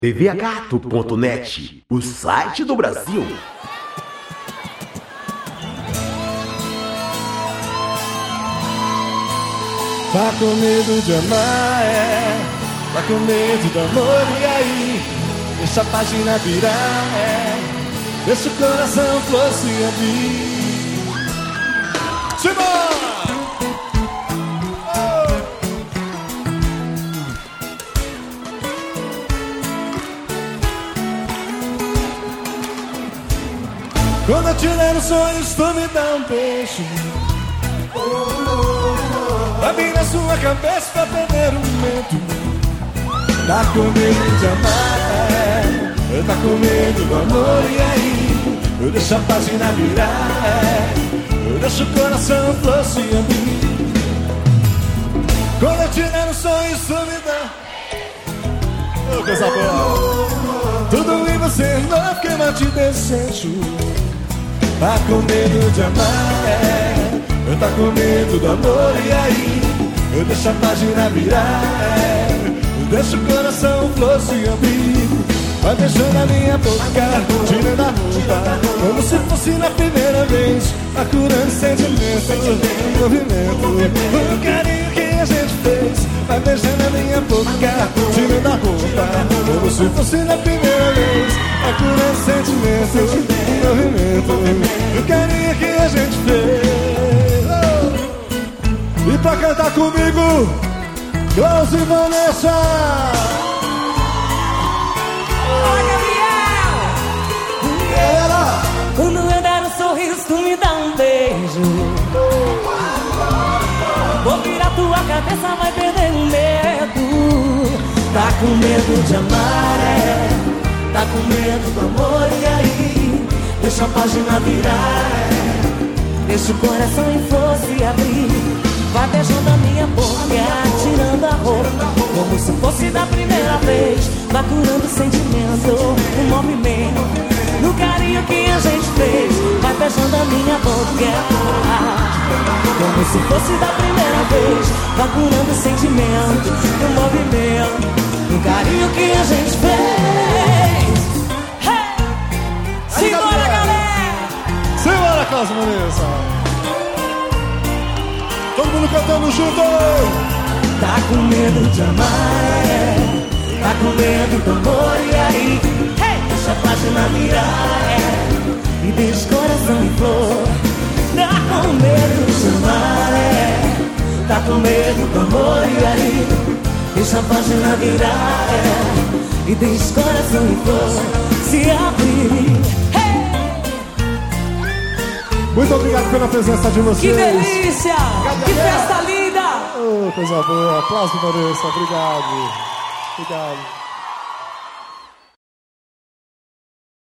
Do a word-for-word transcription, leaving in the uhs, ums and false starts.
T V gato ponto net, o site do Brasil. Tá com medo de amar, é. Tá com medo do amor, e aí? Deixa a página virar, é. Deixa o coração flor se abrir. Simbora! Quando eu te ler nos sonhos, tu me dá um beijo. Pra vir na sua cabeça pra perder o medo. Tá com medo de amar, é. Tá com medo do amor, e aí? Eu deixo a página virar, é. Eu deixo o coração flor se abrir. Quando eu te ler nos sonhos, tu me dá oh, coisa boa. Tudo em você novo, queima de desejo. Tá com medo de amar, é. Eu tá com medo do amor, e aí? Eu deixo a página virar, é. Eu deixo o coração flor se abrir. Vai beijando a minha boca, tirando a roupa, como se fosse na primeira vez. Tá curando sentimento, movimento, o carinho que a gente fez. Vai beijando a minha boca, tirando a roupa, como se fosse na primeira vez. Tá curando sentimento, movimento, o carinho que a gente fez. Oh! E pra cantar comigo, Klaus e Vanessa. Quando eu der um sorriso, tu me dá um beijo. Vou virar tua cabeça, vai perder o medo. Tá com medo de amar, é. Tá com medo do amor, e aí? Deixa a página virar, é. Deixa o coração em flor se abrir. Vai beijando a minha boca, tirando a roupa, como se fosse da primeira vez. Vai curando o sentimento, o movimento, no carinho que a gente fez. Vai beijando a minha boca, como se fosse da primeira vez. Vai curando o sentimento, o movimento, no carinho que a gente fez. Hey! Simbora, galera! Simbora, Klaus e Vanessa! Todo mundo cantando junto! Tá com medo de amar, é. Tá com medo do amor, e aí? Hey! Deixa a página virar, é. E deixa o coração em flor. Tá com medo de amar, é. Tá com medo do amor, e aí? Deixa a página virar, é. E deixa o coração em flor se abrir. Muito obrigado pela presença de vocês. Que delícia! Que festa linda! Oh, coisa boa. Aplausos, Vanessa. Obrigado. Obrigado.